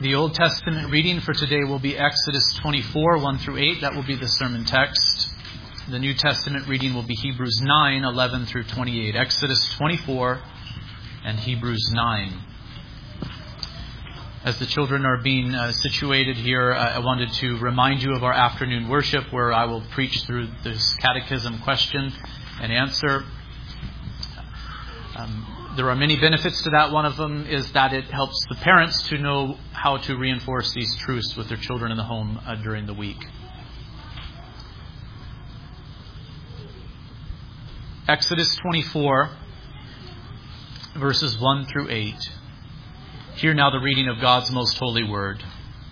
The Old Testament reading for today will be Exodus 24, 1 through 8. That will be the sermon text. The New Testament reading will be Hebrews 9, 11 through 28. Exodus 24 and Hebrews 9. As the children are being situated here, I wanted to remind you of our afternoon worship, where I will preach through this catechism question and answer. There are many benefits to that. One of them is that it helps the parents to know how to reinforce these truths with their children in the home during the week. Exodus 24, verses 1 through 8. Hear now the reading of God's most holy word.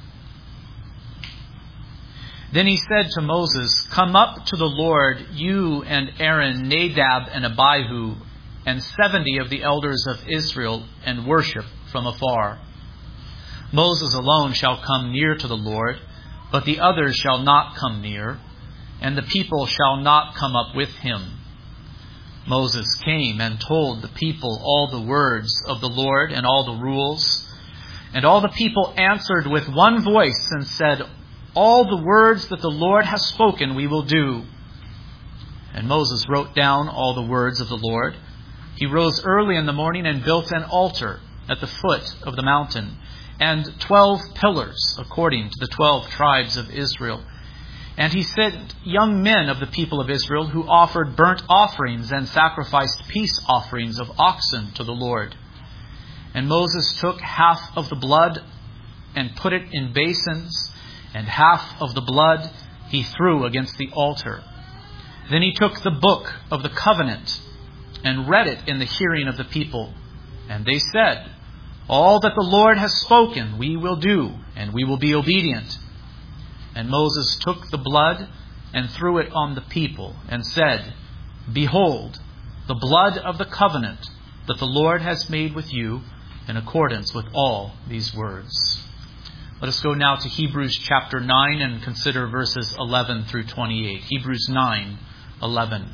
Then he said to Moses, "Come up to the Lord, you and Aaron, Nadab and Abihu, and 70 of the elders of Israel, and worship from afar. Moses alone shall come near to the Lord, but the others shall not come near, and the people shall not come up with him." Moses came and told the people all the words of the Lord and all the rules. And all the people answered with one voice and said, "All the words that the Lord has spoken we will do." And Moses wrote down all the words of the Lord. He rose early in the morning and built an altar at the foot of the mountain, and 12 pillars according to the 12 tribes of Israel. And he sent young men of the people of Israel who offered burnt offerings and sacrificed peace offerings of oxen to the Lord. And Moses took half of the blood and put it in basins, and half of the blood he threw against the altar. Then he took the book of the covenant and read it in the hearing of the people. And they said, "All that the Lord has spoken we will do, and we will be obedient." And Moses took the blood and threw it on the people and said, "Behold, the blood of the covenant that the Lord has made with you in accordance with all these words." Let us go now to Hebrews chapter 9 and consider verses 11 through 28. Hebrews 9, 11.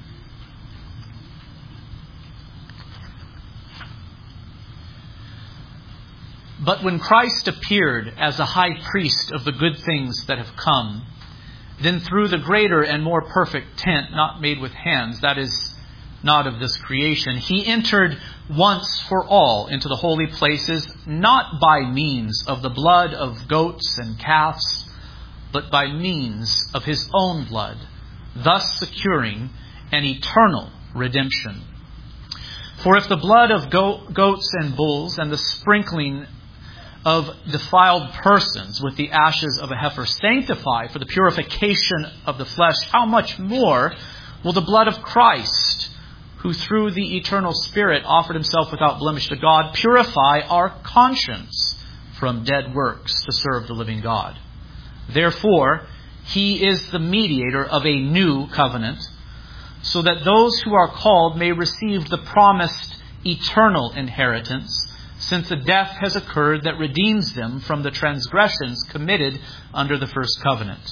"But when Christ appeared as a high priest of the good things that have come, then through the greater and more perfect tent, not made with hands, that is, not of this creation, he entered once for all into the holy places, not by means of the blood of goats and calves, but by means of his own blood, thus securing an eternal redemption. For if the blood of goats and bulls and the sprinkling of defiled persons with the ashes of a heifer sanctify for the purification of the flesh, how much more will the blood of Christ, who through the eternal Spirit offered himself without blemish to God, purify our conscience from dead works to serve the living God? Therefore, he is the mediator of a new covenant, so that those who are called may receive the promised eternal inheritance, since a death has occurred that redeems them from the transgressions committed under the first covenant.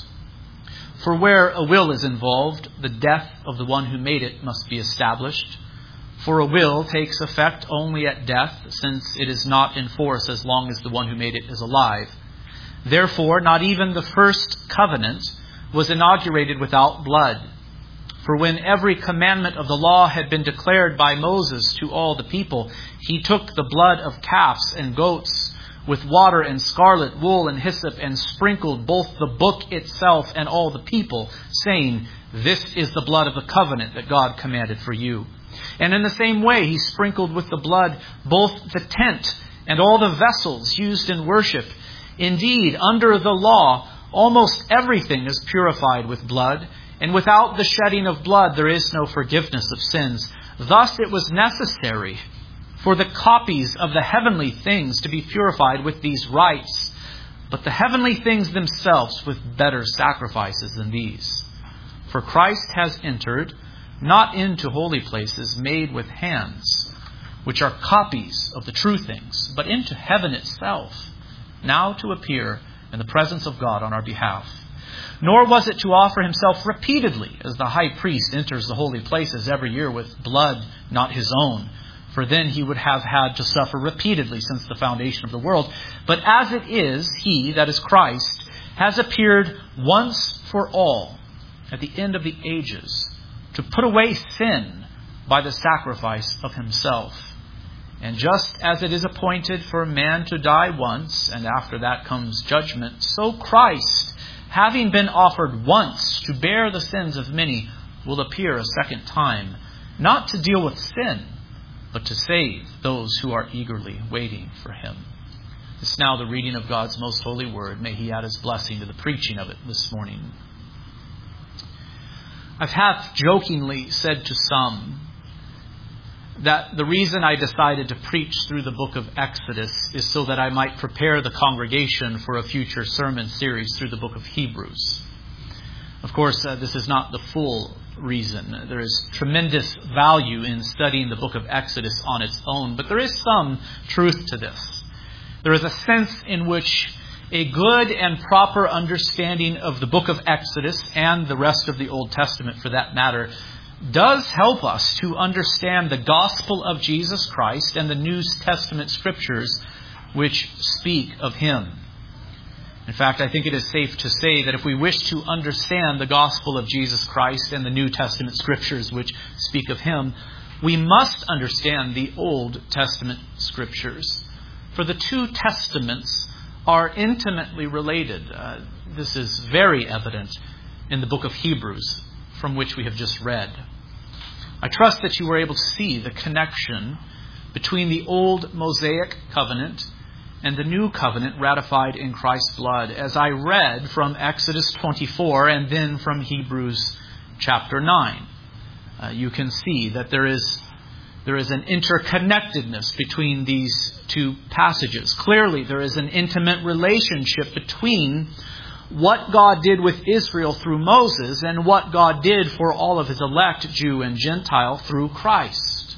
For where a will is involved, the death of the one who made it must be established. For a will takes effect only at death, since it is not in force as long as the one who made it is alive. Therefore, not even the first covenant was inaugurated without blood. For when every commandment of the law had been declared by Moses to all the people, he took the blood of calves and goats with water and scarlet wool and hyssop and sprinkled both the book itself and all the people, saying, "This is the blood of the covenant that God commanded for you." And in the same way he sprinkled with the blood both the tent and all the vessels used in worship. Indeed, under the law, almost everything is purified with blood, and without the shedding of blood there is no forgiveness of sins. Thus it was necessary for the copies of the heavenly things to be purified with these rites, but the heavenly things themselves with better sacrifices than these. For Christ has entered not into holy places made with hands, which are copies of the true things, but into heaven itself, now to appear in the presence of God on our behalf. Nor was it to offer himself repeatedly, as the high priest enters the holy places every year with blood not his own. for then he would have had to suffer repeatedly since the foundation of the world. But as it is, he, that is Christ, has appeared once for all at the end of the ages to put away sin by the sacrifice of himself. And just as it is appointed for man to die once, and after that comes judgment, so Christ, having been offered once to bear the sins of many, will appear a second time, not to deal with sin, but to save those who are eagerly waiting for him. This is now the reading of God's most holy word. May he add his blessing to the preaching of it this morning. I've half jokingly said to some that the reason I decided to preach through the book of Exodus is so that I might prepare the congregation for a future sermon series through the book of Hebrews. Of course, this is not the full reason. There is tremendous value in studying the book of Exodus on its own, but there is some truth to this. There is a sense in which a good and proper understanding of the book of Exodus and the rest of the Old Testament, for that matter, does help us to understand the gospel of Jesus Christ and the New Testament scriptures which speak of him. In fact, I think it is safe to say that if we wish to understand the gospel of Jesus Christ and the New Testament scriptures which speak of him, we must understand the Old Testament scriptures. For the two testaments are intimately related. This is very evident in the book of Hebrews, from which we have just read. I trust that you were able to see the connection between the old Mosaic covenant and the new covenant ratified in Christ's blood, as I read from Exodus 24 and then from Hebrews chapter 9. You can see that there is an interconnectedness between these two passages. Clearly, there is an intimate relationship between what God did with Israel through Moses and what God did for all of his elect, Jew and Gentile, through Christ.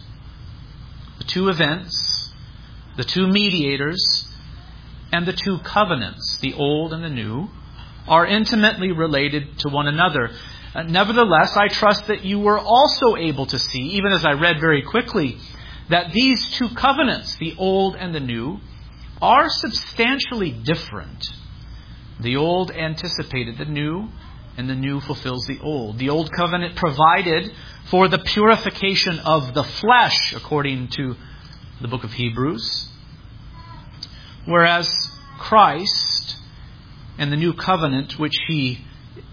The two events, the two mediators, and the two covenants, the old and the new, are intimately related to one another. Nevertheless, I trust that you were also able to see, even as I read very quickly, that these two covenants, the old and the new, are substantially different. The old anticipated the new, and the new fulfills the old. The old covenant provided for the purification of the flesh, according to the book of Hebrews, whereas Christ and the new covenant which he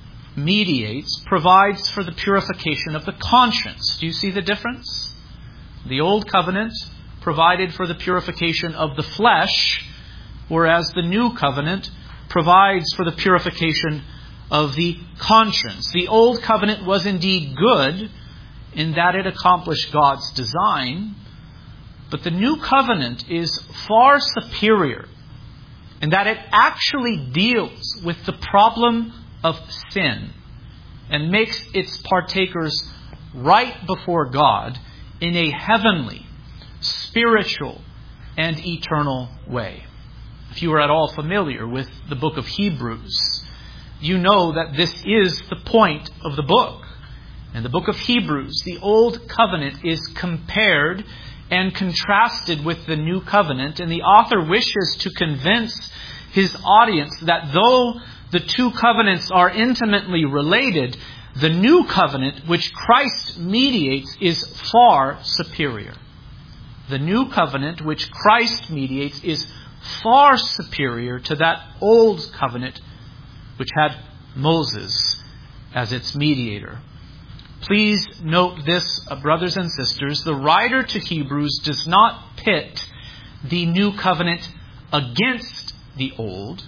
mediates provides for the purification of the conscience. Do you see the difference? The old covenant provided for the purification of the flesh, whereas the new covenant provides for the purification of the conscience. The old covenant was indeed good in that it accomplished God's design, but the new covenant is far superior in that it actually deals with the problem of sin and makes its partakers right before God in a heavenly, spiritual, and eternal way. If you are at all familiar with the book of Hebrews, you know that this is the point of the book. In the book of Hebrews, the old covenant is compared and contrasted with the new covenant, and the author wishes to convince his audience that though the two covenants are intimately related, the new covenant which Christ mediates is far superior. The new covenant which Christ mediates is far superior to that old covenant which had Moses as its mediator. Please note this, brothers and sisters. The writer to Hebrews does not pit the new covenant against the old,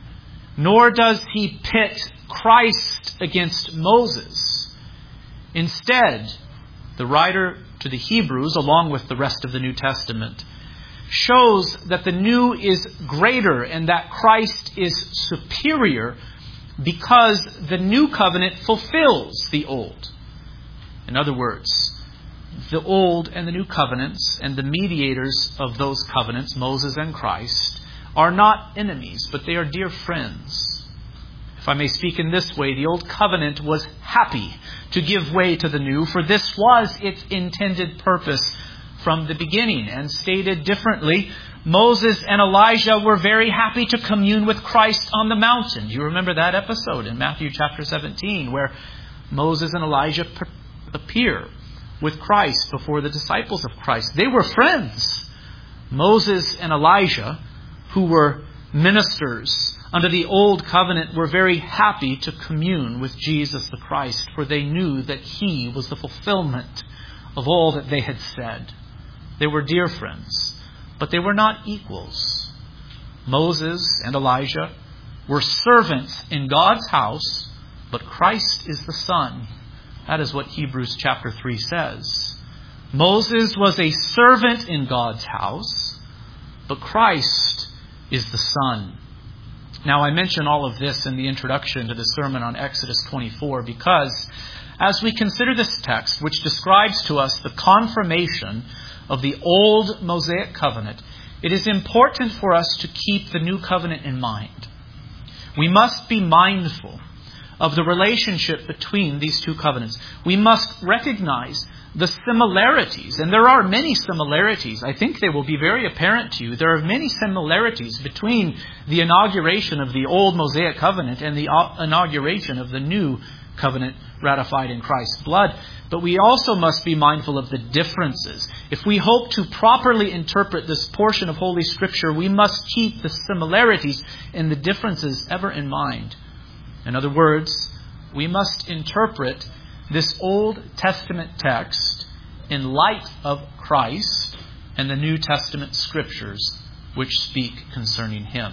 nor does he pit Christ against Moses. Instead, the writer to the Hebrews, along with the rest of the New Testament, shows that the new is greater and that Christ is superior because the new covenant fulfills the old. In other words, the old and the new covenants and the mediators of those covenants, Moses and Christ, are not enemies, but they are dear friends. If I may speak in this way, the old covenant was happy to give way to the new, for this was its intended purpose from the beginning. And stated differently, Moses and Elijah were very happy to commune with Christ on the mountain. You remember that episode in Matthew chapter 17 where Moses and Elijah appear with Christ before the disciples of Christ. They were friends. Moses and Elijah, who were ministers under the old covenant, were very happy to commune with Jesus the Christ, for they knew that He was the fulfillment of all that they had said. They were dear friends, but they were not equals. Moses and Elijah were servants in God's house, but Christ is the Son. That is what Hebrews chapter 3 says. Moses was a servant in God's house, but Christ is the Son. Now, I mention all of this in the introduction to the sermon on Exodus 24 because as we consider this text, which describes to us the confirmation of the old Mosaic covenant, it is important for us to keep the new covenant in mind. We must be mindful of the relationship between these two covenants. We must recognize the similarities, and there are many similarities. I think they will be very apparent to you. There are many similarities between the inauguration of the old Mosaic covenant and the inauguration of the new covenant ratified in Christ's blood. But we also must be mindful of the differences. If we hope to properly interpret this portion of Holy Scripture, we must keep the similarities and the differences ever in mind. In other words, we must interpret this Old Testament text in light of Christ and the New Testament Scriptures which speak concerning Him.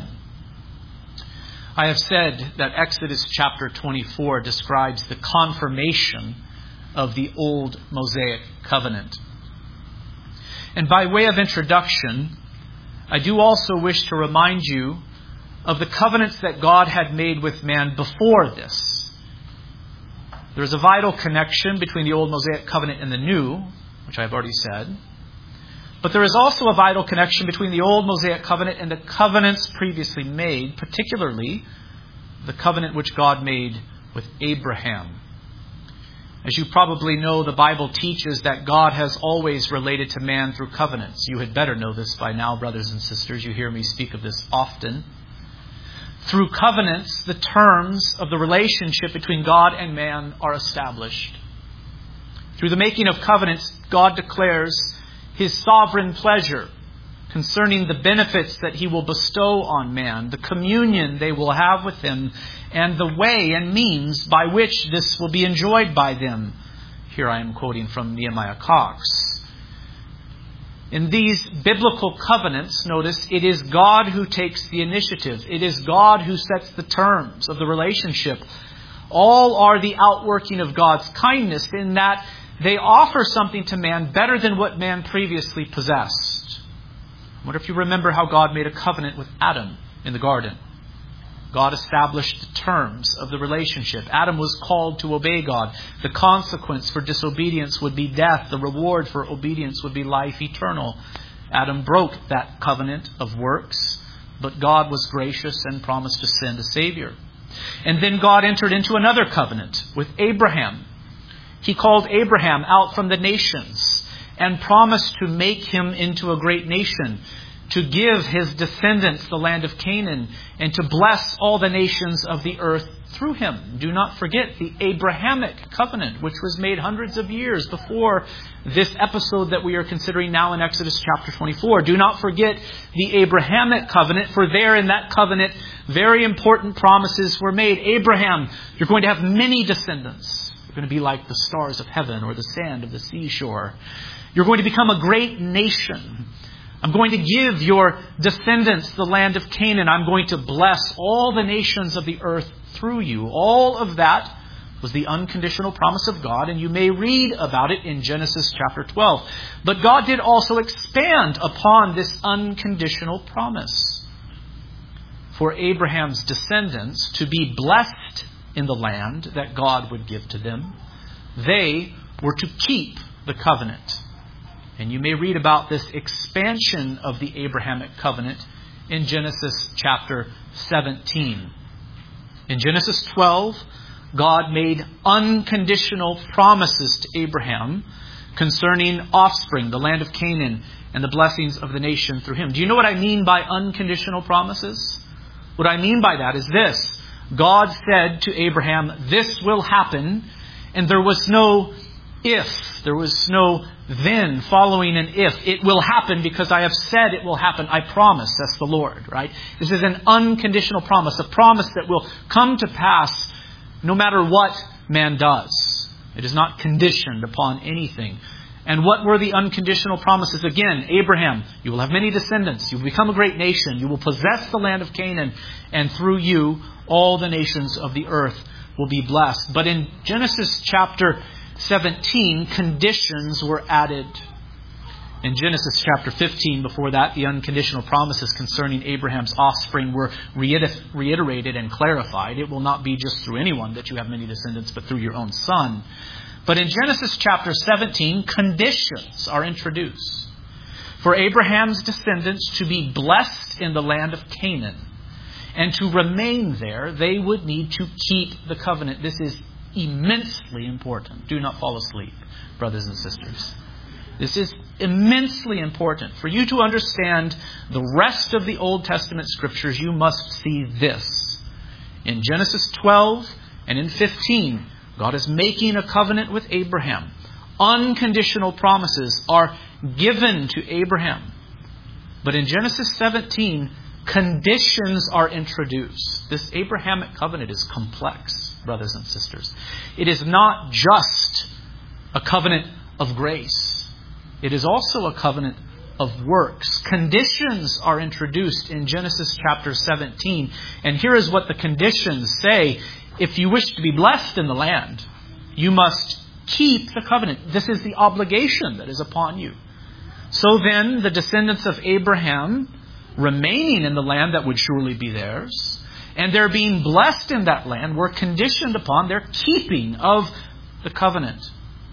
I have said that Exodus chapter 24 describes the confirmation of the old Mosaic covenant. And by way of introduction, I do also wish to remind you of the covenants that God had made with man before this. There is a vital connection between the old Mosaic covenant and the new, which I have already said. But there is also a vital connection between the old Mosaic covenant and the covenants previously made, particularly the covenant which God made with Abraham. As you probably know, the Bible teaches that God has always related to man through covenants. You had better know this by now, brothers and sisters. You hear me speak of this often. Through covenants, the terms of the relationship between God and man are established. Through the making of covenants, God declares His sovereign pleasure concerning the benefits that He will bestow on man, the communion they will have with Him, and the way and means by which this will be enjoyed by them. Here I am quoting from Nehemiah Cox. In these biblical covenants, notice, it is God who takes the initiative. It is God who sets the terms of the relationship. All are the outworking of God's kindness in that they offer something to man better than what man previously possessed. I wonder if you remember how God made a covenant with Adam in the garden. God established the terms of the relationship. Adam was called to obey God. The consequence for disobedience would be death. The reward for obedience would be life eternal. Adam broke that covenant of works, but God was gracious and promised to send a Savior. And then God entered into another covenant with Abraham. He called Abraham out from the nations and promised to make him into a great nation, to give his descendants the land of Canaan, and to bless all the nations of the earth through him. Do not forget the Abrahamic covenant, which was made hundreds of years before this episode that we are considering now in Exodus chapter 24. Do not forget the Abrahamic covenant, for there in that covenant, very important promises were made. Abraham, you're going to have many descendants. You're going to be like the stars of heaven or the sand of the seashore. You're going to become a great nation. I'm going to give your descendants the land of Canaan. I'm going to bless all the nations of the earth through you. All of that was the unconditional promise of God, and you may read about it in Genesis chapter 12. But God did also expand upon this unconditional promise for Abraham's descendants to be blessed in the land that God would give to them. They were to keep the covenant. And you may read about this expansion of the Abrahamic covenant in Genesis chapter 17. In Genesis 12, God made unconditional promises to Abraham concerning offspring, the land of Canaan, and the blessings of the nation through him. Do you know what I mean by unconditional promises? What I mean by that is this. God said to Abraham, this will happen, and there was no if. There was no then following an if. It will happen because I have said it will happen. I promise. That's the Lord, right? This is an unconditional promise, a promise that will come to pass no matter what man does. It is not conditioned upon anything. And what were the unconditional promises? Again, Abraham, you will have many descendants. You will become a great nation. You will possess the land of Canaan. And through you, all the nations of the earth will be blessed. But in Genesis chapter 17, conditions were added. In Genesis chapter 15, before that, the unconditional promises concerning Abraham's offspring were reiterated and clarified. It will not be just through anyone that you have many descendants, but through your own son. But in Genesis chapter 17, conditions are introduced. For Abraham's descendants to be blessed in the land of Canaan and to remain there, they would need to keep the covenant. This is immensely important. Do not fall asleep, brothers and sisters. This is immensely important. For you to understand the rest of the Old Testament scriptures, you must see this. In Genesis 12 and in 15, God is making a covenant with Abraham. Unconditional promises are given to Abraham. But in Genesis 17, conditions are introduced. This Abrahamic covenant is complex, brothers and sisters. It is not just a covenant of grace. It is also a covenant of works. Conditions are introduced in Genesis chapter 17. And here is what the conditions say. If you wish to be blessed in the land, you must keep the covenant. This is the obligation that is upon you. So then, the descendants of Abraham remaining in the land that would surely be theirs, and their being blessed in that land, were conditioned upon their keeping of the covenant.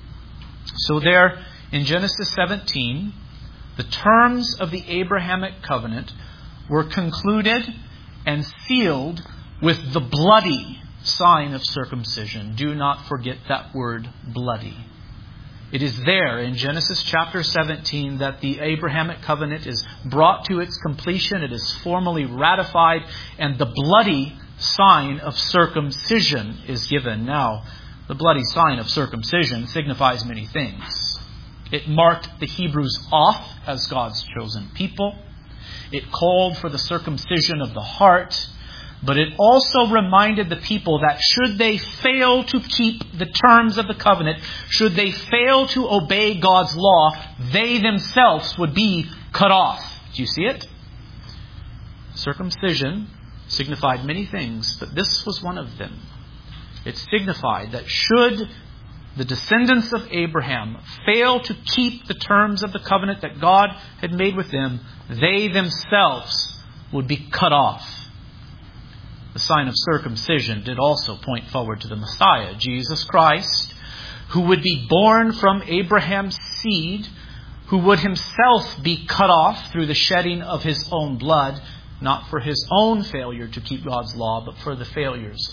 So there, in Genesis 17, the terms of the Abrahamic covenant were concluded and sealed with the bloody sign of circumcision. Do not forget that word, bloody. It is there in Genesis chapter 17 that the Abrahamic covenant is brought to its completion. It is formally ratified, and the bloody sign of circumcision is given. Now, the bloody sign of circumcision signifies many things. It marked the Hebrews off as God's chosen people. It called for the circumcision of the heart. But it also reminded the people that should they fail to keep the terms of the covenant, should they fail to obey God's law, they themselves would be cut off. Do you see it? Circumcision signified many things, but this was one of them. It signified that should the descendants of Abraham fail to keep the terms of the covenant that God had made with them, they themselves would be cut off. The sign of circumcision did also point forward to the Messiah, Jesus Christ, who would be born from Abraham's seed, who would himself be cut off through the shedding of his own blood, not for his own failure to keep God's law, but for the failures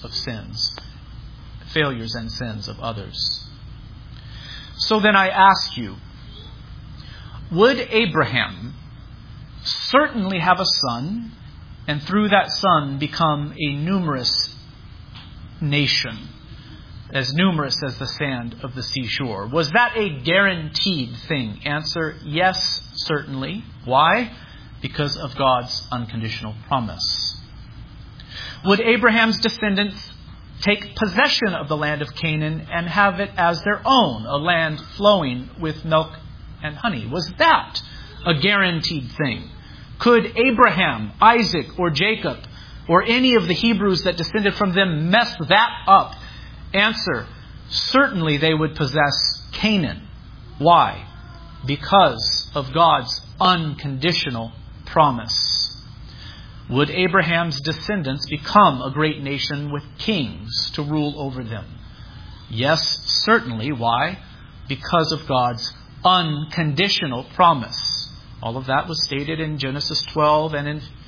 and sins of others. So then I ask you, would Abraham certainly have a son, and through that son become a numerous nation, as numerous as the sand of the seashore? Was that a guaranteed thing? Answer, yes, certainly. Why? Because of God's unconditional promise. Would Abraham's descendants take possession of the land of Canaan and have it as their own, a land flowing with milk and honey? Was that a guaranteed thing? Could Abraham, Isaac, or Jacob, or any of the Hebrews that descended from them mess that up? Answer, certainly they would possess Canaan. Why? Because of God's unconditional promise. Would Abraham's descendants become a great nation with kings to rule over them? Yes, certainly. Why? Because of God's unconditional promise. All of that was stated in Genesis 12 and in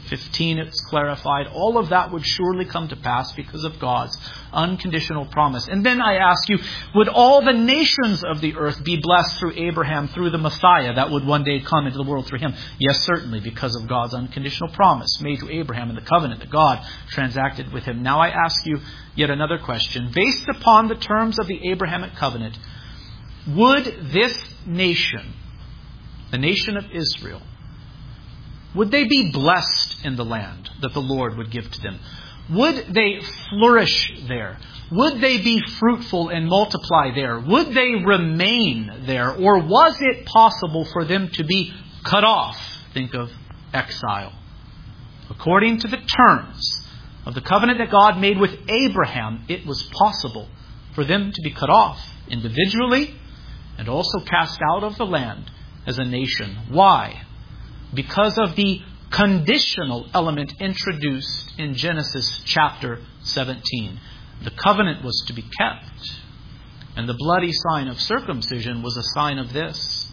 15 it's clarified. All of that would surely come to pass because of God's unconditional promise. And then I ask you, would all the nations of the earth be blessed through Abraham, through the Messiah that would one day come into the world through him? Yes, certainly, because of God's unconditional promise made to Abraham and the covenant that God transacted with him. Now I ask you yet another question. Based upon the terms of the Abrahamic covenant, would this nation, the nation of Israel, would they be blessed in the land that the Lord would give to them? Would they flourish there? Would they be fruitful and multiply there? Would they remain there? Or was it possible for them to be cut off? Think of exile. According to the terms of the covenant that God made with Abraham, it was possible for them to be cut off individually and also cast out of the land as a nation. Why? Because of the conditional element introduced in Genesis chapter 17. The covenant was to be kept, and the bloody sign of circumcision was a sign of this.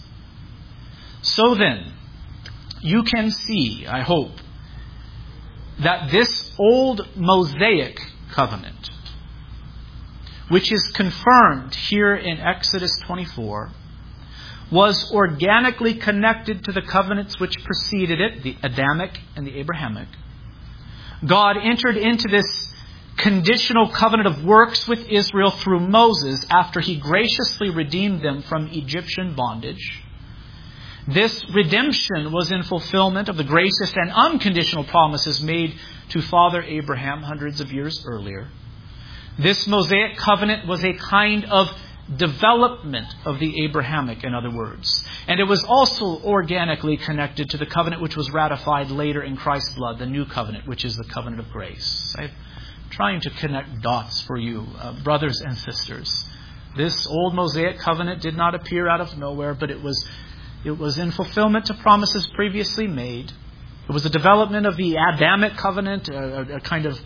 So then, you can see, I hope, that this old Mosaic covenant, which is confirmed here in Exodus 24, was organically connected to the covenants which preceded it, the Adamic and the Abrahamic. God entered into this conditional covenant of works with Israel through Moses after he graciously redeemed them from Egyptian bondage. This redemption was in fulfillment of the gracious and unconditional promises made to Father Abraham hundreds of years earlier. This Mosaic covenant was a kind of development of the Abrahamic, in other words. And it was also organically connected to the covenant which was ratified later in Christ's blood, the new covenant, which is the covenant of grace. I'm trying to connect dots for you, brothers and sisters. This old Mosaic covenant did not appear out of nowhere, but it was in fulfillment to promises previously made. It was a development of the Adamic covenant, a kind of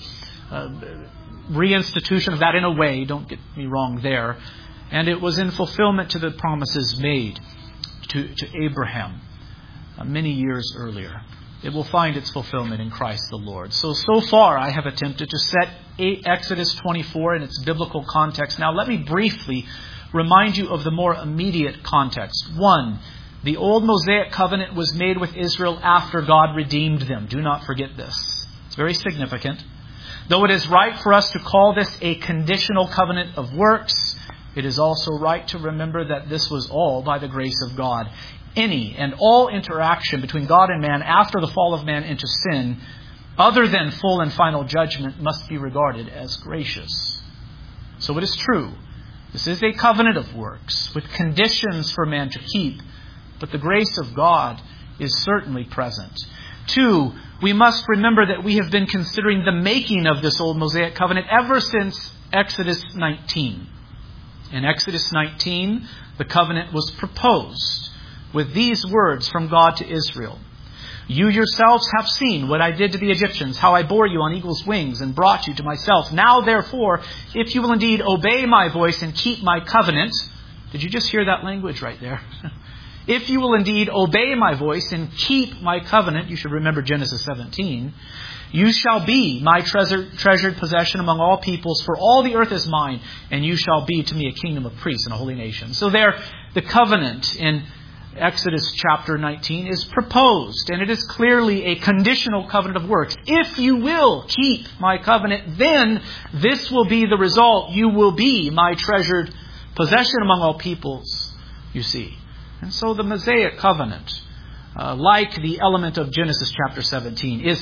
reinstitution of that in a way. Don't get me wrong there. And it was in fulfillment to the promises made to Abraham many years earlier. It will find its fulfillment in Christ the Lord. So far I have attempted to set Exodus 24 in its biblical context. Now let me briefly remind you of the more immediate context. 1, the old Mosaic covenant was made with Israel after God redeemed them. Do not forget this. It's very significant. Though it is right for us to call this a conditional covenant of works, it is also right to remember that this was all by the grace of God. Any and all interaction between God and man after the fall of man into sin, other than full and final judgment, must be regarded as gracious. So it is true. This is a covenant of works with conditions for man to keep, but the grace of God is certainly present. 2, we must remember that we have been considering the making of this old Mosaic covenant ever since Exodus 19. In Exodus 19, the covenant was proposed with these words from God to Israel. You yourselves have seen what I did to the Egyptians, how I bore you on eagle's wings and brought you to myself. Now, therefore, if you will indeed obey my voice and keep my covenant. Did you just hear that language right there? If you will indeed obey my voice and keep my covenant, you should remember Genesis 17, you shall be my treasured possession among all peoples, for all the earth is mine, and you shall be to me a kingdom of priests and a holy nation. So there, the covenant in Exodus chapter 19 is proposed, and it is clearly a conditional covenant of works. If you will keep my covenant, then this will be the result. You will be my treasured possession among all peoples, you see. And so the Mosaic covenant, like the element of Genesis chapter 17, is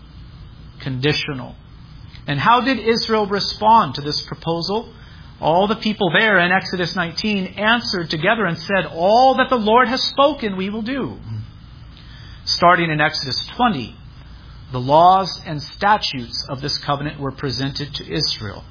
conditional. And how did Israel respond to this proposal? All the people there in Exodus 19 answered together and said, all that the Lord has spoken we will do. Starting in Exodus 20, the laws and statutes of this covenant were presented to Israel.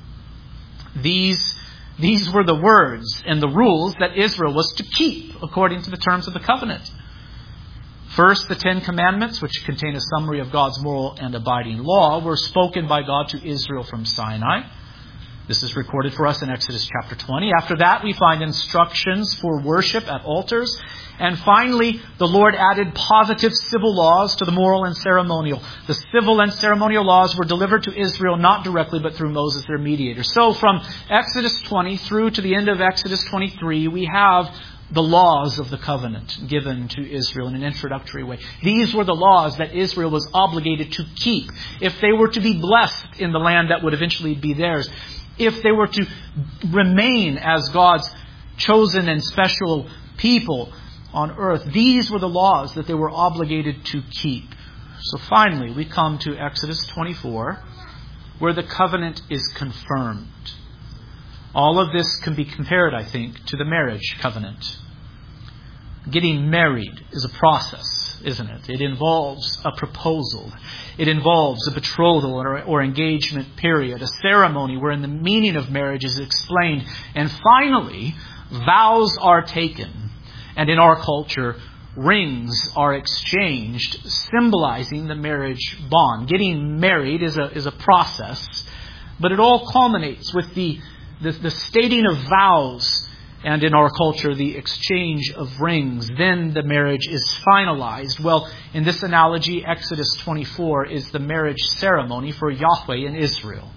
These were the words and the rules that Israel was to keep according to the terms of the covenant. First, the 10 Commandments, which contain a summary of God's moral and abiding law, were spoken by God to Israel from Sinai. This is recorded for us in Exodus chapter 20. After that, we find instructions for worship at altars. And finally, the Lord added positive civil laws to the moral and ceremonial. The civil and ceremonial laws were delivered to Israel not directly, but through Moses, their mediator. So from Exodus 20 through to the end of Exodus 23, we have the laws of the covenant given to Israel in an introductory way. These were the laws that Israel was obligated to keep if they were to be blessed in the land that would eventually be theirs. If they were to remain as God's chosen and special people on earth, these were the laws that they were obligated to keep. So finally, we come to Exodus 24, where the covenant is confirmed. All of this can be compared, I think, to the marriage covenant. Getting married is a process, isn't it? It involves a proposal. It involves a betrothal or engagement period, a ceremony wherein the meaning of marriage is explained. And finally, vows are taken. And in our culture, rings are exchanged, symbolizing the marriage bond. Getting married is a process, but it all culminates with the stating of vows, and in our culture, the exchange of rings. Then the marriage is finalized. Well, in this analogy, Exodus 24 is the marriage ceremony for Yahweh and Israel.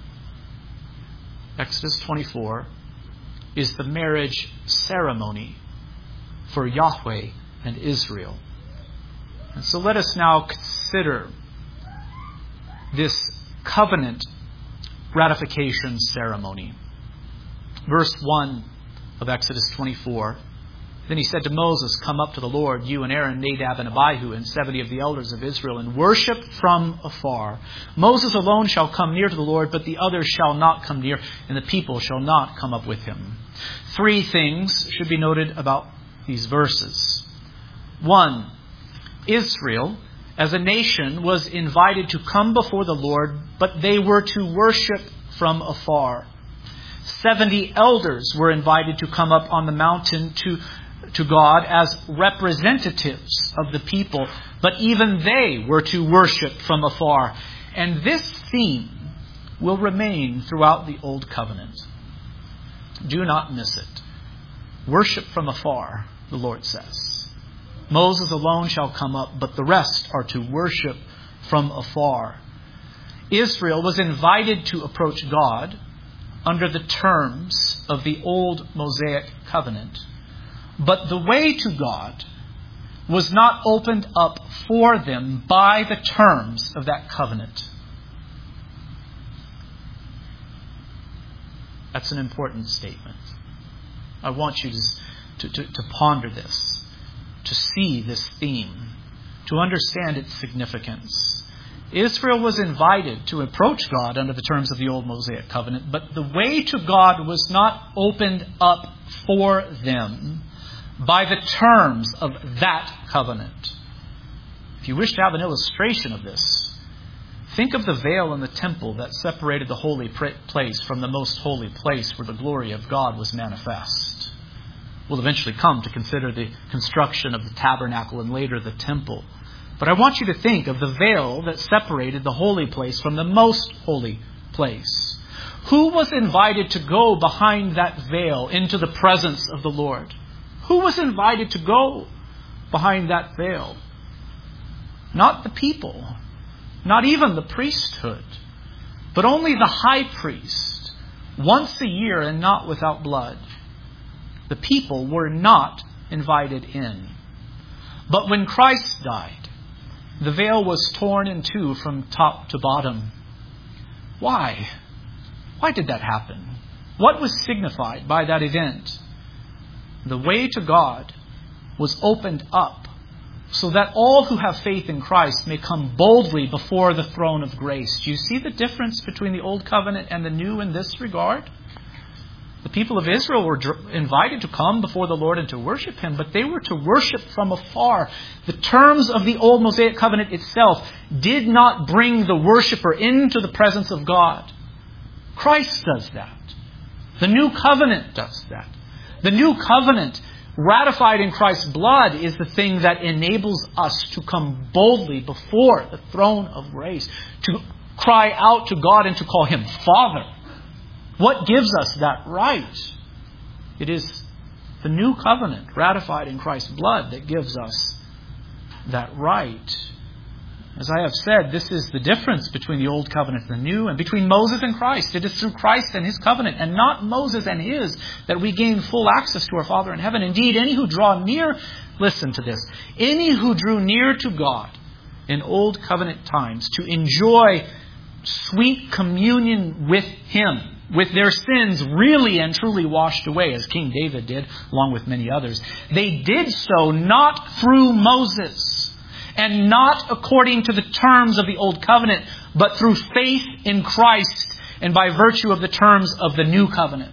Exodus 24 is the marriage ceremony for Yahweh and Israel. And so let us now consider this covenant ratification ceremony. Verse 1 of Exodus 24. Then he said to Moses, "Come up to the Lord, you and Aaron, Nadab and Abihu, and 70 of the elders of Israel, and worship from afar. Moses alone shall come near to the Lord, but the others shall not come near, and the people shall not come up with him." 3 things should be noted about these verses. 1, Israel, as a nation, was invited to come before the Lord, but they were to worship from afar. 70 elders were invited to come up on the mountain to God as representatives of the people, but even they were to worship from afar. And this theme will remain throughout the Old Covenant. Do not miss it. Worship from afar, the Lord says. Moses alone shall come up, but the rest are to worship from afar. Israel was invited to approach God under the terms of the old Mosaic covenant. But the way to God was not opened up for them by the terms of that covenant. That's an important statement. I want you to ponder this, to see this theme, to understand its significance. Israel was invited to approach God under the terms of the old Mosaic covenant, but the way to God was not opened up for them by the terms of that covenant. If you wish to have an illustration of this, think of the veil in the temple that separated the holy place from the most holy place where the glory of God was manifest. We'll eventually come to consider the construction of the tabernacle and later the temple. But I want you to think of the veil that separated the holy place from the most holy place. Who was invited to go behind that veil into the presence of the Lord? Who was invited to go behind that veil? Not the people, not even the priesthood, but only the high priest, once a year and not without blood. The people were not invited in. But when Christ died, the veil was torn in two from top to bottom. Why? Why did that happen? What was signified by that event? The way to God was opened up so that all who have faith in Christ may come boldly before the throne of grace. Do you see the difference between the old covenant and the new in this regard? The people of Israel were invited to come before the Lord and to worship Him, but they were to worship from afar. The terms of the old Mosaic covenant itself did not bring the worshiper into the presence of God. Christ does that. The new covenant does that. The new covenant, ratified in Christ's blood, is the thing that enables us to come boldly before the throne of grace, to cry out to God and to call Him Father. What gives us that right? It is the new covenant ratified in Christ's blood that gives us that right. As I have said, this is the difference between the old covenant and the new, and between Moses and Christ. It is through Christ and his covenant, and not Moses and his, that we gain full access to our Father in heaven. Indeed, any who draw near, listen to this, any who drew near to God in old covenant times to enjoy sweet communion with him, with their sins really and truly washed away, as King David did, along with many others, they did so not through Moses, and not according to the terms of the Old Covenant, but through faith in Christ and by virtue of the terms of the New Covenant.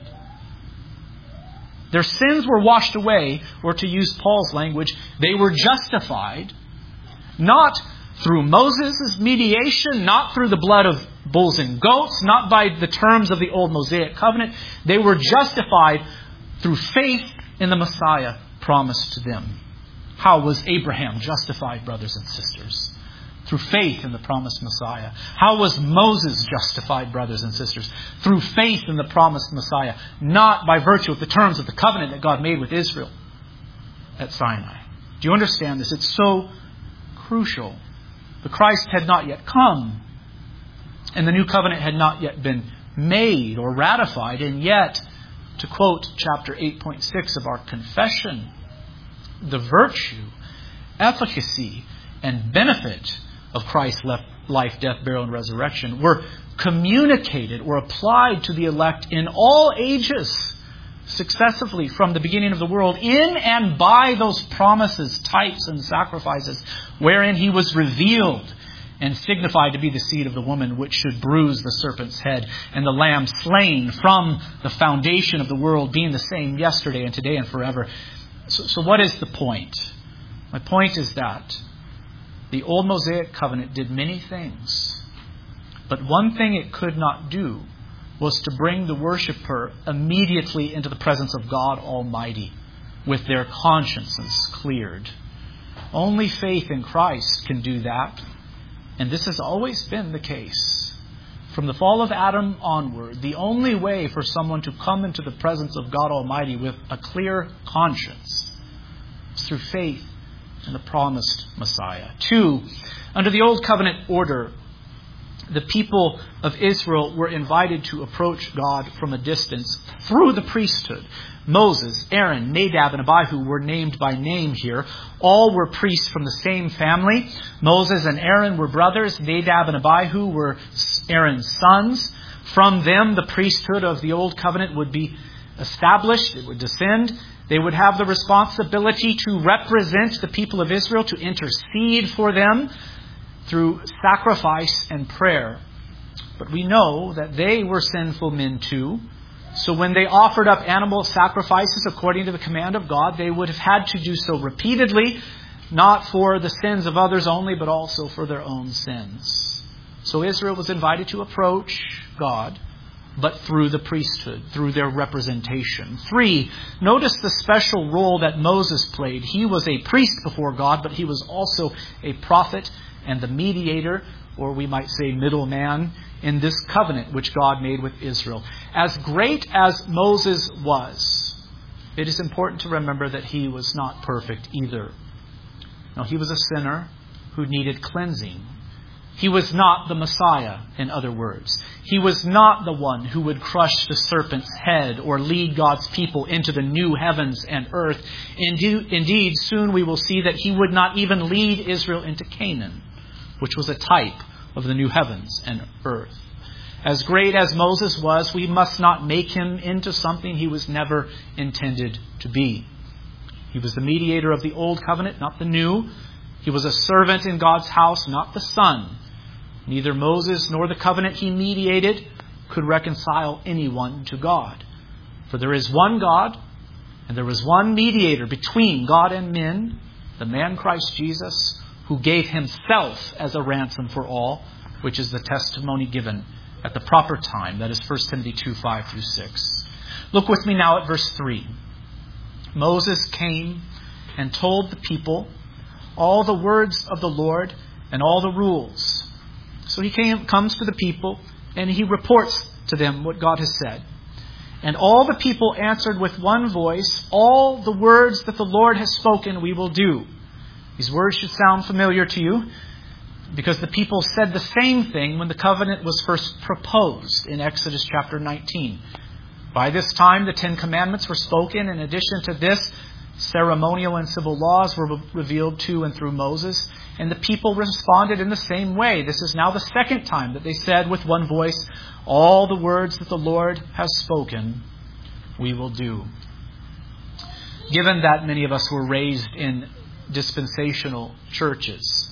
Their sins were washed away, or to use Paul's language, they were justified, not through Moses' mediation, not through the blood of bulls and goats, not by the terms of the old Mosaic covenant. They were justified through faith in the Messiah promised to them. How was Abraham justified, brothers and sisters? Through faith in the promised Messiah. How was Moses justified, brothers and sisters? Through faith in the promised Messiah. Not by virtue of the terms of the covenant that God made with Israel at Sinai. Do you understand this? It's so crucial. The Christ had not yet come, and the new covenant had not yet been made or ratified. And yet, to quote chapter 8.6 of our confession, the virtue, efficacy, and benefit of Christ's life, death, burial, and resurrection were communicated or applied to the elect in all ages, successively from the beginning of the world, in and by those promises, types, and sacrifices, wherein he was revealed and signified to be the seed of the woman, which should bruise the serpent's head, and the Lamb slain from the foundation of the world, being the same yesterday and today and forever. So what is the point? My point is that the old Mosaic covenant did many things, but one thing it could not do was to bring the worshiper immediately into the presence of God Almighty with their consciences cleared. Only faith in Christ can do that, and this has always been the case. From the fall of Adam onward, the only way for someone to come into the presence of God Almighty with a clear conscience is through faith in the promised Messiah. 2, under the Old Covenant order, the people of Israel were invited to approach God from a distance through the priesthood. Moses, Aaron, Nadab, and Abihu were named by name here. All were priests from the same family. Moses and Aaron were brothers. Nadab and Abihu were Aaron's sons. From them, the priesthood of the Old Covenant would be established. It would descend. They would have the responsibility to represent the people of Israel, to intercede for them through sacrifice and prayer. But we know that they were sinful men too. So when they offered up animal sacrifices according to the command of God, they would have had to do so repeatedly, not for the sins of others only, but also for their own sins. So Israel was invited to approach God, but through the priesthood, through their representation. 3, notice the special role that Moses played. He was a priest before God, but he was also a prophet and the mediator, or we might say middleman, in this covenant which God made with Israel. As great as Moses was, it is important to remember that he was not perfect either. No, he was a sinner who needed cleansing. He was not the Messiah, in other words. He was not the one who would crush the serpent's head or lead God's people into the new heavens and earth. Indeed, soon we will see that he would not even lead Israel into Canaan, which was a type of the new heavens and earth. As great as Moses was, we must not make him into something he was never intended to be. He was the mediator of the old covenant, not the new. He was a servant in God's house, not the son. Neither Moses nor the covenant he mediated could reconcile anyone to God. For there is one God, and there is one mediator between God and men, the man Christ Jesus, who gave himself as a ransom for all, which is the testimony given at the proper time. That is 1 Timothy 2:5-6. Look with me now at verse 3. Moses came and told the people all the words of the Lord and all the rules. So he comes to the people and he reports to them what God has said. And all the people answered with one voice, "All the words that the Lord has spoken we will do." These words should sound familiar to you, because the people said the same thing when the covenant was first proposed in Exodus chapter 19. By this time, the 10 Commandments were spoken. In addition to this, ceremonial and civil laws were revealed to and through Moses. And the people responded in the same way. This is now the second time that they said with one voice, "All the words that the Lord has spoken, we will do." Given that many of us were raised in dispensational churches,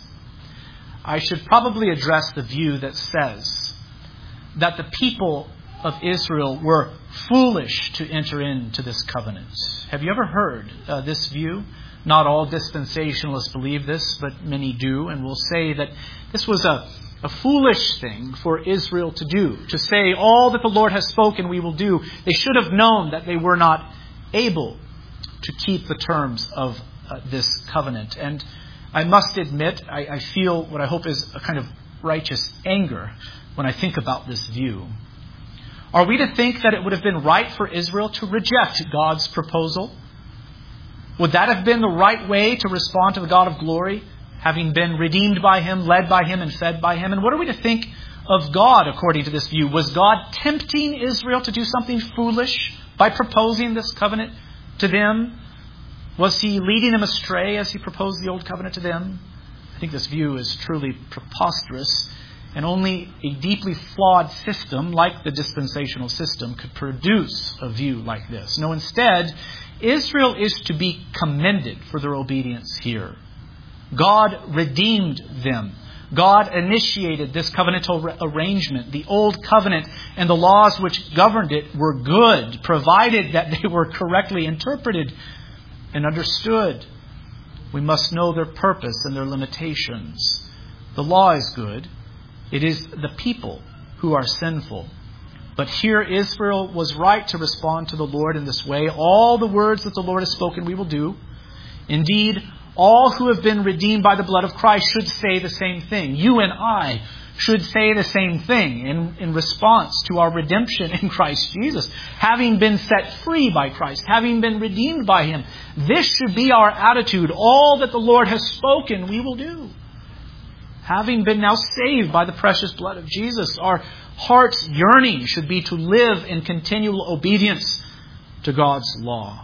I should probably address the view that says that the people of Israel were foolish to enter into this covenant. Have you ever heard this view? Not all dispensationalists believe this, but many do, and will say that this was a foolish thing for Israel to do. To say, "All that the Lord has spoken we will do." They should have known that they were not able to keep the terms of this covenant. And I must admit, I feel what I hope is a kind of righteous anger when I think about this view. Are we to think that it would have been right for Israel to reject God's proposal? Would that have been the right way to respond to the God of glory, having been redeemed by Him, led by Him, and fed by Him? And what are we to think of God according to this view? Was God tempting Israel to do something foolish by proposing this covenant to them? Was He leading them astray as He proposed the old covenant to them? I think this view is truly preposterous, and only a deeply flawed system like the dispensational system could produce a view like this. No, instead, Israel is to be commended for their obedience here. God redeemed them. God initiated this covenantal arrangement. The old covenant and the laws which governed it were good, provided that they were correctly interpreted and understood. We must know their purpose and their limitations. The law is good. It is the people who are sinful. But here Israel was right to respond to the Lord in this way. "All the words that the Lord has spoken we will do." Indeed, all who have been redeemed by the blood of Christ should say the same thing. You and I should say the same thing in response to our redemption in Christ Jesus. Having been set free by Christ, having been redeemed by Him, this should be our attitude. All that the Lord has spoken we will do. Having been now saved by the precious blood of Jesus, our heart's yearning should be to live in continual obedience to God's law.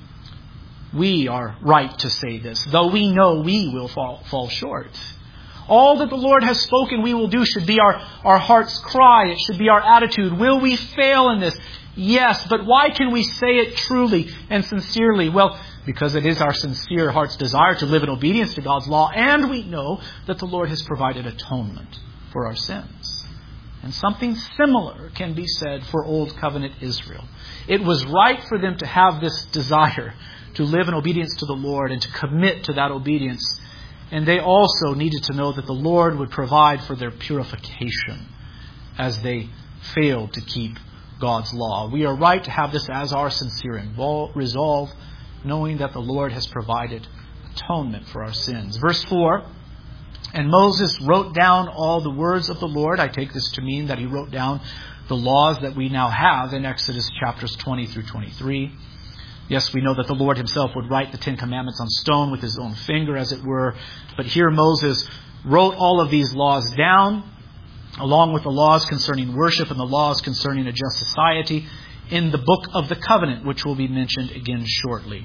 We are right to say this, though we know we will fall short. All that the Lord has spoken we will do should be our heart's cry. It should be our attitude. Will we fail in this? Yes, but why can we say it truly and sincerely? Well, because it is our sincere heart's desire to live in obedience to God's law, and we know that the Lord has provided atonement for our sins. And something similar can be said for Old Covenant Israel. It was right for them to have this desire to live in obedience to the Lord and to commit to that obedience. And they also needed to know that the Lord would provide for their purification as they failed to keep God's law. We are right to have this as our sincere resolve, knowing that the Lord has provided atonement for our sins. Verse 4, "And Moses wrote down all the words of the Lord." I take this to mean that he wrote down the laws that we now have in Exodus chapters 20 through 23. Yes, we know that the Lord Himself would write the 10 Commandments on stone with His own finger, as it were. But here Moses wrote all of these laws down, along with the laws concerning worship and the laws concerning a just society, in the book of the covenant, which will be mentioned again shortly.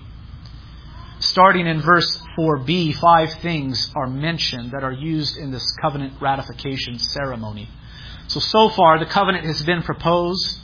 Starting in verse 4b, 5 things are mentioned that are used in this covenant ratification ceremony. So far, the covenant has been proposed,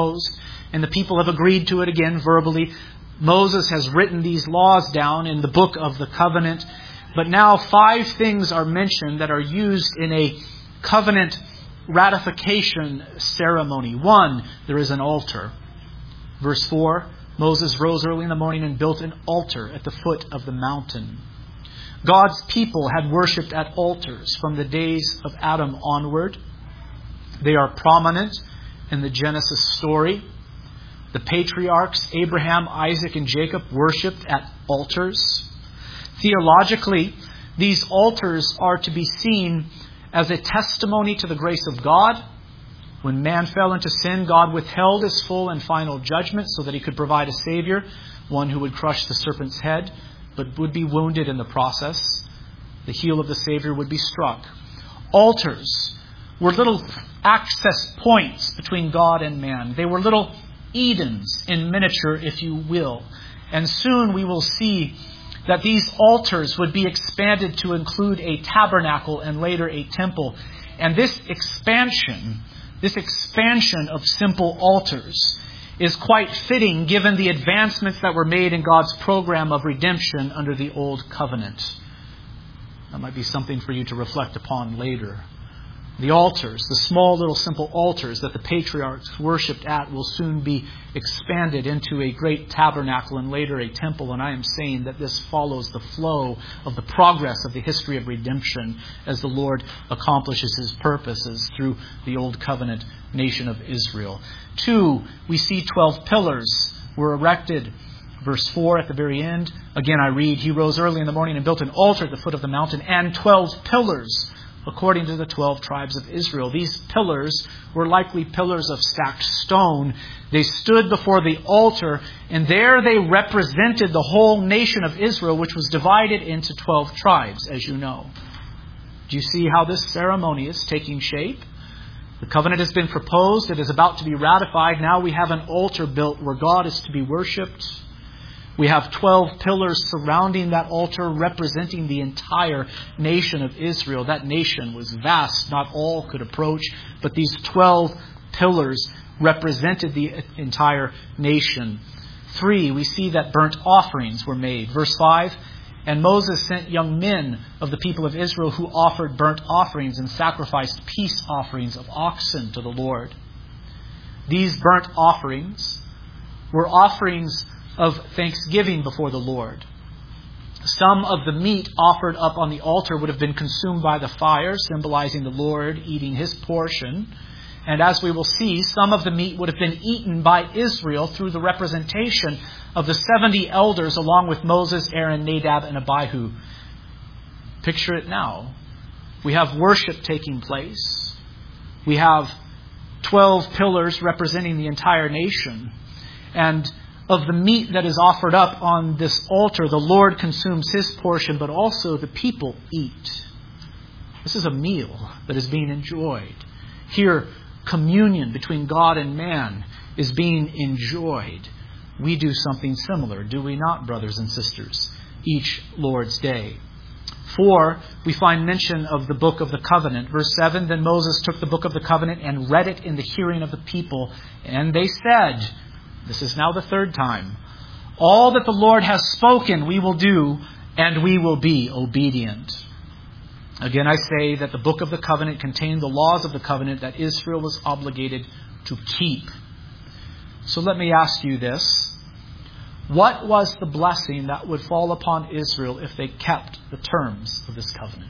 and the people have agreed to it again verbally. Moses has written these laws down in the book of the covenant. But now 5 things are mentioned that are used in a covenant ratification ceremony. 1, there is an altar. Verse 4, Moses rose early in the morning and built an altar at the foot of the mountain. God's people had worshipped at altars from the days of Adam onward. They are prominent in the Genesis story. The patriarchs, Abraham, Isaac, and Jacob, worshipped at altars. Theologically, these altars are to be seen as a testimony to the grace of God. When man fell into sin, God withheld his full and final judgment so that he could provide a Savior, one who would crush the serpent's head, but would be wounded in the process. The heel of the Savior would be struck. Altars were little access points between God and man. They were little Edens in miniature, if you will. And soon we will see that these altars would be expanded to include a tabernacle and later a temple. And this expansion of simple altars is quite fitting given the advancements that were made in God's program of redemption under the Old Covenant. That might be something for you to reflect upon later. The altars, the small little simple altars that the patriarchs worshipped at, will soon be expanded into a great tabernacle and later a temple. And I am saying that this follows the flow of the progress of the history of redemption as the Lord accomplishes His purposes through the Old Covenant nation of Israel. 2, we see 12 pillars were erected. Verse 4 at the very end. Again I read, He rose early in the morning and built an altar at the foot of the mountain and 12 pillars according to the 12 tribes of Israel. These pillars were likely pillars of stacked stone. They stood before the altar, and there they represented the whole nation of Israel, which was divided into 12 tribes, as you know. Do you see how this ceremony is taking shape? The covenant has been proposed. It is about to be ratified. Now we have an altar built where God is to be worshipped. We have 12 pillars surrounding that altar representing the entire nation of Israel. That nation was vast. Not all could approach. But these 12 pillars represented the entire nation. 3, we see that burnt offerings were made. Verse 5, and Moses sent young men of the people of Israel who offered burnt offerings and sacrificed peace offerings of oxen to the Lord. These burnt offerings were offerings of thanksgiving before the Lord. Some of the meat offered up on the altar would have been consumed by the fire, symbolizing the Lord eating His portion. And as we will see, some of the meat would have been eaten by Israel through the representation of the 70 elders along with Moses, Aaron, Nadab, and Abihu. Picture it now. We have worship taking place. We have 12 pillars representing the entire nation. And of the meat that is offered up on this altar, the Lord consumes His portion, but also the people eat. This is a meal that is being enjoyed. Here, communion between God and man is being enjoyed. We do something similar, do we not, brothers and sisters, each Lord's Day? 4, we find mention of the book of the covenant. Verse 7, then Moses took the book of the covenant and read it in the hearing of the people, and they said, this is now the 3rd time, all that the Lord has spoken we will do, and we will be obedient. Again, I say that the book of the covenant contained the laws of the covenant that Israel was obligated to keep. So let me ask you this. What was the blessing that would fall upon Israel if they kept the terms of this covenant?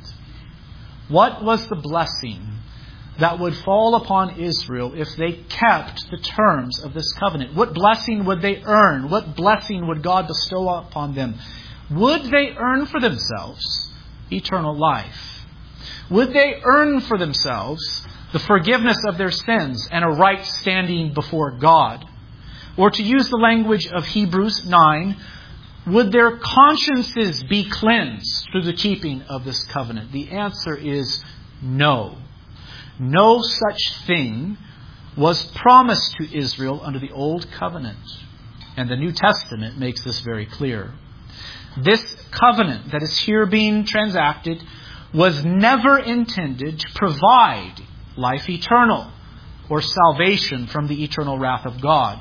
What was the blessing that would fall upon Israel if they kept the terms of this covenant? What blessing would they earn? What blessing would God bestow upon them? Would they earn for themselves eternal life? Would they earn for themselves the forgiveness of their sins and a right standing before God? Or to use the language of Hebrews 9, would their consciences be cleansed through the keeping of this covenant? The answer is no. No such thing was promised to Israel under the Old Covenant. And the New Testament makes this very clear. This covenant that is here being transacted was never intended to provide life eternal or salvation from the eternal wrath of God.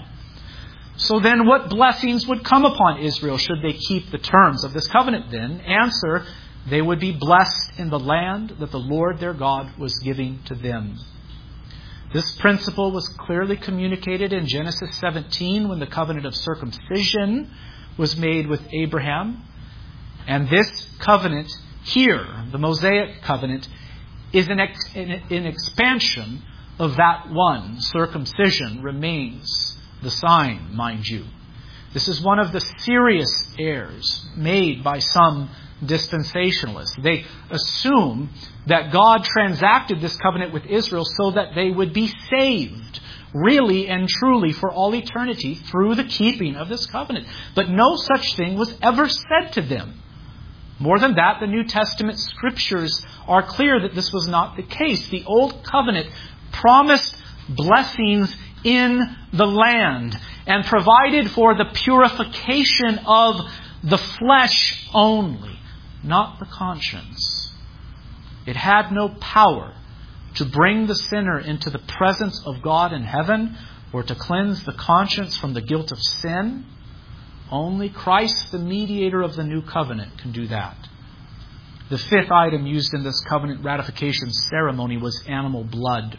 So then what blessings would come upon Israel should they keep the terms of this covenant then? Answer, they would be blessed in the land that the Lord their God was giving to them. This principle was clearly communicated in Genesis 17 when the covenant of circumcision was made with Abraham. And this covenant here, the Mosaic covenant, is an expansion of that one. Circumcision remains the sign, mind you. This is one of the serious errors made by some dispensationalists. They assume that God transacted this covenant with Israel so that they would be saved, really and truly, for all eternity through the keeping of this covenant. But no such thing was ever said to them. More than that, the New Testament scriptures are clear that this was not the case. The Old Covenant promised blessings in the land and provided for the purification of the flesh only, not the conscience. It had no power to bring the sinner into the presence of God in heaven or to cleanse the conscience from the guilt of sin. Only Christ, the mediator of the new covenant, can do that. The fifth item used in this covenant ratification ceremony was animal blood.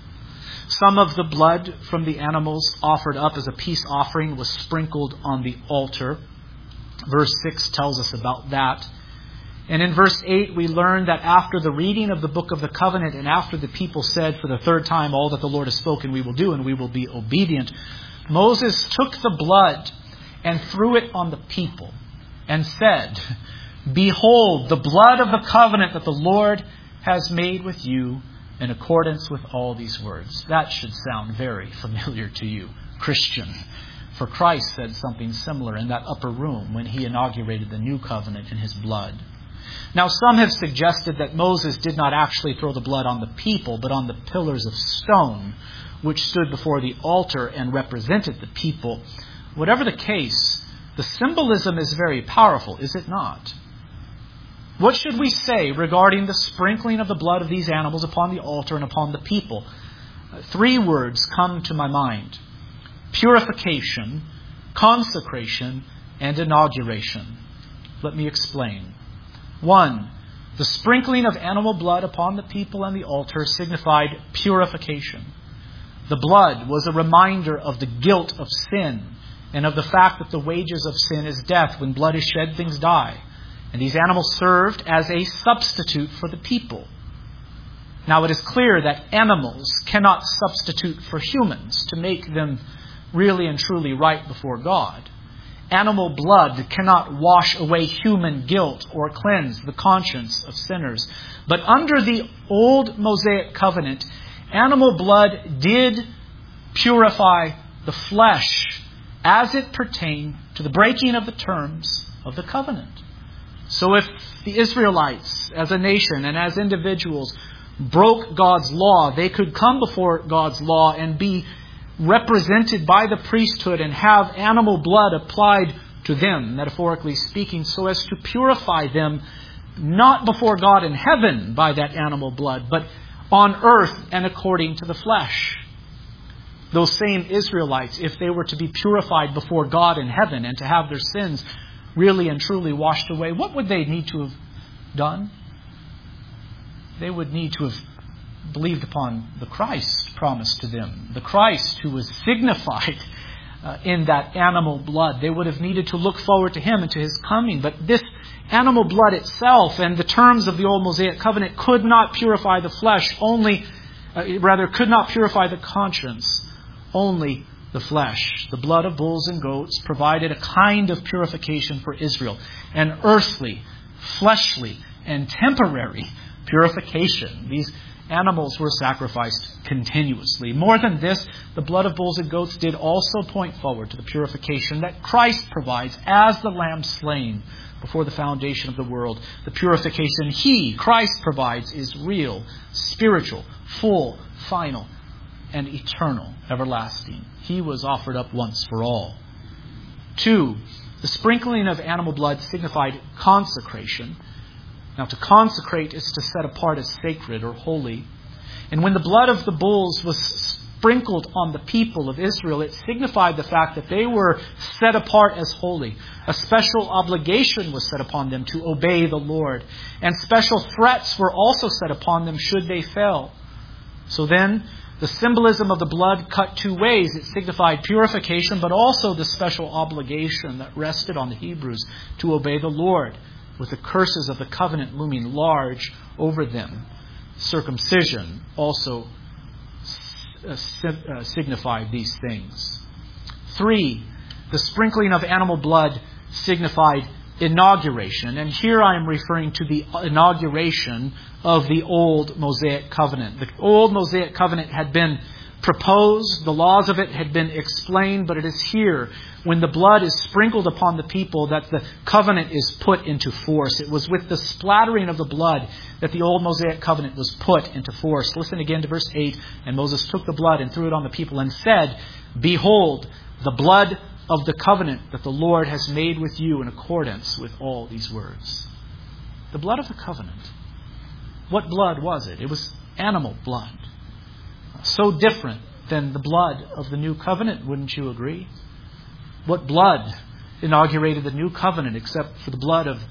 Some of the blood from the animals offered up as a peace offering was sprinkled on the altar. Verse 6 tells us about that. And in verse 8 we learn that after the reading of the book of the covenant and after the people said for the third time, all that the Lord has spoken we will do and we will be obedient, Moses took the blood and threw it on the people and said, "Behold, the blood of the covenant that the Lord has made with you in accordance with all these words." That should sound very familiar to you, Christian. For Christ said something similar in that upper room when he inaugurated the new covenant in his blood. Now, some have suggested that Moses did not actually throw the blood on the people, but on the pillars of stone, which stood before the altar and represented the people. Whatever the case, the symbolism is very powerful, is it not? What should we say regarding the sprinkling of the blood of these animals upon the altar and upon the people? 3 words come to my mind: purification, consecration, and inauguration. Let me explain. 1. The sprinkling of animal blood upon the people and the altar signified purification. The blood was a reminder of the guilt of sin and of the fact that the wages of sin is death. When blood is shed, things die. And these animals served as a substitute for the people. Now it is clear that animals cannot substitute for humans to make them really and truly right before God. Animal blood cannot wash away human guilt or cleanse the conscience of sinners. But under the old Mosaic covenant, animal blood did purify the flesh as it pertained to the breaking of the terms of the covenant. So if the Israelites as a nation and as individuals broke God's law, they could come before God's law and be represented by the priesthood and have animal blood applied to them, metaphorically speaking, so as to purify them, not before God in heaven by that animal blood, but on earth and according to the flesh. Those same Israelites, if they were to be purified before God in heaven and to have their sins really and truly washed away, what would they need to have done? They would need to have believed upon the Christ promised to them, the Christ who was signified in that animal blood. They would have needed to look forward to Him and to His coming. But this animal blood itself and the terms of the old Mosaic covenant could not purify the flesh, could not purify the conscience, only the flesh. The blood of bulls and goats provided a kind of purification for Israel, an earthly, fleshly, and temporary purification. These animals were sacrificed continuously. More than this, the blood of bulls and goats did also point forward to the purification that Christ provides as the lamb slain before the foundation of the world. The purification He, Christ, provides is real, spiritual, full, final, and eternal, everlasting. He was offered up once for all. 2. The sprinkling of animal blood signified consecration. Now, to consecrate is to set apart as sacred or holy. And when the blood of the bulls was sprinkled on the people of Israel, it signified the fact that they were set apart as holy. A special obligation was set upon them to obey the Lord. And special threats were also set upon them should they fail. So then, the symbolism of the blood cut 2 ways. It signified purification, but also the special obligation that rested on the Hebrews to obey the Lord, with the curses of the covenant looming large over them. Circumcision also signified these things. 3. The sprinkling of animal blood signified inauguration. And here I am referring to the inauguration of the old Mosaic covenant. The old Mosaic covenant had been proposed, the laws of it had been explained, but it is here, when the blood is sprinkled upon the people, that the covenant is put into force. It was with the splattering of the blood that the old Mosaic covenant was put into force. Listen again to verse 8. And Moses took the blood and threw it on the people and said, "Behold, the blood of the covenant that the Lord has made with you in accordance with all these words." The blood of the covenant. What blood was it? It was animal blood. So different than the blood of the new covenant, wouldn't you agree? What blood inaugurated the new covenant except for the blood of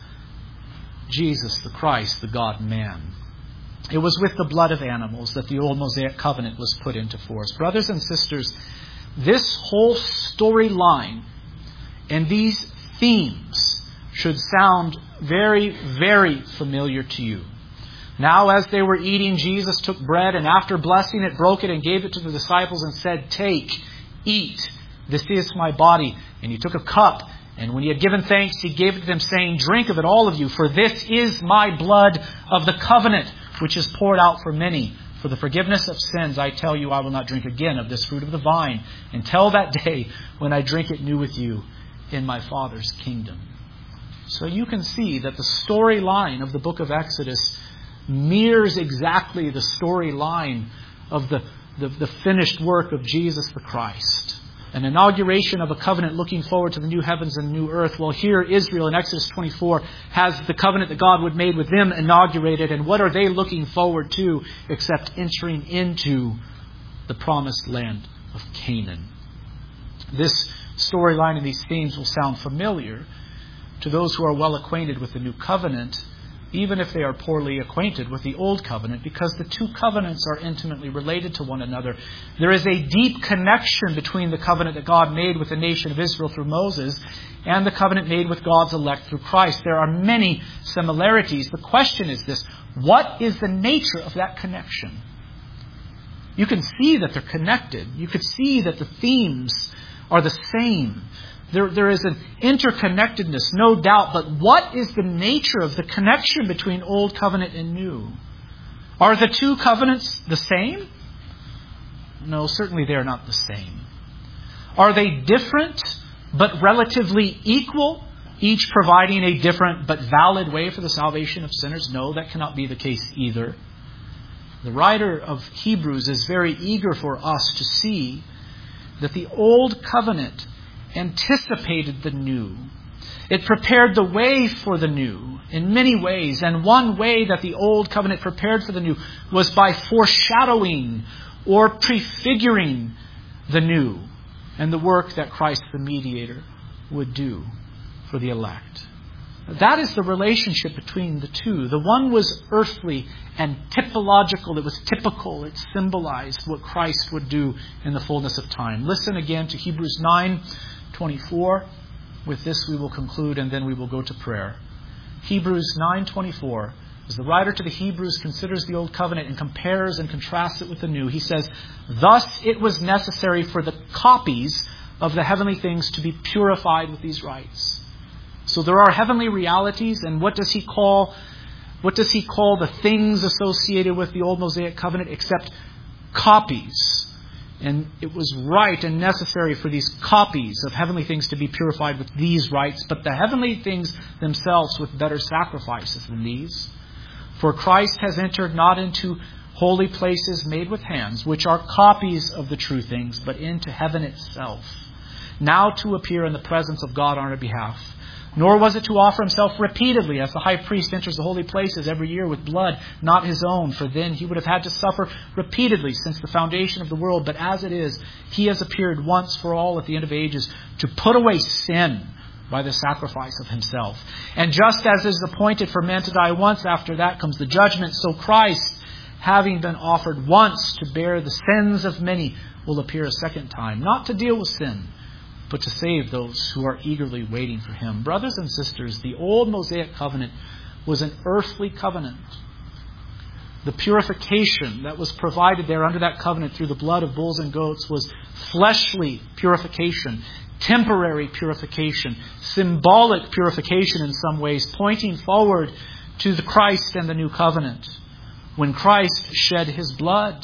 Jesus the Christ, the God-man? It was with the blood of animals that the old Mosaic covenant was put into force. Brothers and sisters, this whole storyline and these themes should sound very, very familiar to you. Now, as they were eating, Jesus took bread, and after blessing it, broke it and gave it to the disciples and said, "Take, eat, this is my body." And he took a cup, and when he had given thanks, he gave it to them, saying, "Drink of it, all of you, for this is my blood of the covenant, which is poured out for many. For the forgiveness of sins, I tell you, I will not drink again of this fruit of the vine until that day when I drink it new with you in my Father's kingdom." So you can see that the storyline of the book of Exodus mirrors exactly the storyline of the finished work of Jesus the Christ. An inauguration of a covenant looking forward to the new heavens and new earth. Well, here Israel in Exodus 24 has the covenant that God would made with them inaugurated. And what are they looking forward to except entering into the promised land of Canaan? This storyline and these themes will sound familiar to those who are well acquainted with the new covenant, even if they are poorly acquainted with the old covenant, because the two covenants are intimately related to one another. There is a deep connection between the covenant that God made with the nation of Israel through Moses and the covenant made with God's elect through Christ. There are many similarities. The question is this: what is the nature of that connection? You can see that they're connected. You could see that the themes are the same. There is an interconnectedness, no doubt, but what is the nature of the connection between Old Covenant and New? Are the two covenants the same? No, certainly they are not the same. Are they different but relatively equal, each providing a different but valid way for the salvation of sinners? No, that cannot be the case either. The writer of Hebrews is very eager for us to see that the Old Covenant anticipated the new. It prepared the way for the new in many ways. And one way that the old covenant prepared for the new was by foreshadowing or prefiguring the new and the work that Christ the mediator would do for the elect. That is the relationship between the two. The one was earthly and typological. It was typical. It symbolized what Christ would do in the fullness of time. Listen again to Hebrews 9:24. With this we will conclude, and then we will go to prayer. Hebrews 9:24. As the writer to the Hebrews considers the old covenant and compares and contrasts it with the new, he says, "Thus it was necessary for the copies of the heavenly things to be purified with these rites." So there are heavenly realities, and what does he call the things associated with the old Mosaic covenant except copies? And it was right and necessary for these copies of heavenly things to be purified with these rites, but the heavenly things themselves with better sacrifices than these. For Christ has entered not into holy places made with hands, which are copies of the true things, but into heaven itself, now to appear in the presence of God on our behalf. Nor was it to offer himself repeatedly, as the high priest enters the holy places every year with blood not his own, for then he would have had to suffer repeatedly since the foundation of the world. But as it is, he has appeared once for all at the end of ages to put away sin by the sacrifice of himself. And just as is appointed for men to die once, after that comes the judgment, so Christ, having been offered once to bear the sins of many, will appear a second time, not to deal with sin, but to save those who are eagerly waiting for him. Brothers and sisters, the old Mosaic covenant was an earthly covenant. The purification that was provided there under that covenant through the blood of bulls and goats was fleshly purification. temporary purification, symbolic purification in some ways, pointing forward to the Christ and the new covenant. When Christ shed His blood,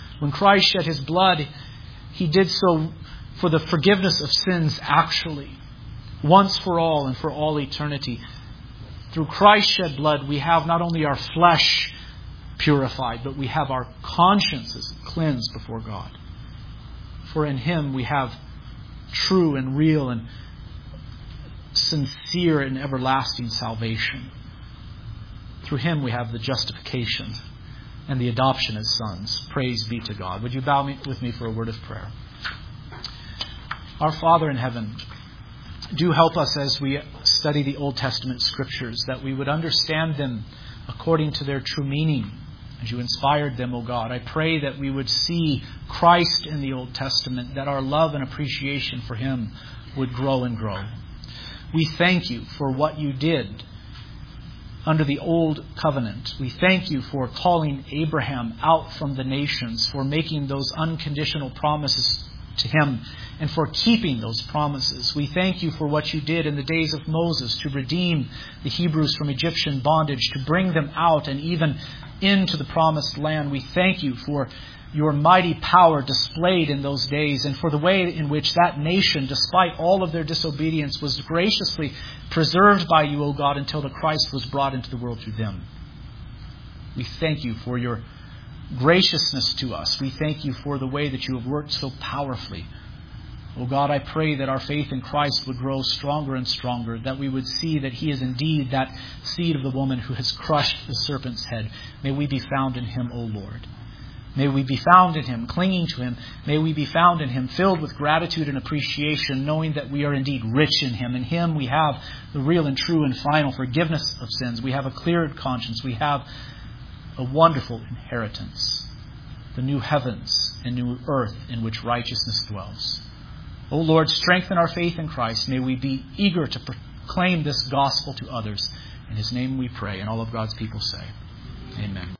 He did so for the forgiveness of sins actually, once for all and for all eternity. Through Christ's shed blood, we have not only our flesh purified, but we have our consciences cleansed before God. For in Him we have true and real and sincere and everlasting salvation. Through Him we have the justification and the adoption as sons. Praise be to God. Would you bow with me for a word of prayer? Our Father in heaven, do help us as we study the Old Testament Scriptures, that we would understand them according to their true meaning, as you inspired them, O God. I pray that we would see Christ in the Old Testament, that our love and appreciation for Him would grow and grow. We thank You for what You did under the Old Covenant. We thank You for calling Abraham out from the nations, for making those unconditional promises to him, and for keeping those promises. We thank You for what You did in the days of Moses to redeem the Hebrews from Egyptian bondage, to bring them out and even into the promised land. We thank You for Your mighty power displayed in those days, and for the way in which that nation, despite all of their disobedience, was graciously preserved by You, O God, until the Christ was brought into the world through them. We thank You for Your graciousness to us. We thank You for the way that You have worked so powerfully. O God, I pray that our faith in Christ would grow stronger and stronger, that we would see that He is indeed that seed of the woman who has crushed the serpent's head. May we be found in Him, O Lord. May we be found in Him, clinging to Him. May we be found in Him, filled with gratitude and appreciation, knowing that we are indeed rich in Him. In Him we have the real and true and final forgiveness of sins. We have a cleared conscience. We have a wonderful inheritance, the new heavens and new earth in which righteousness dwells. O Lord, strengthen our faith in Christ. May we be eager to proclaim this gospel to others. In His name we pray, and all of God's people say, Amen.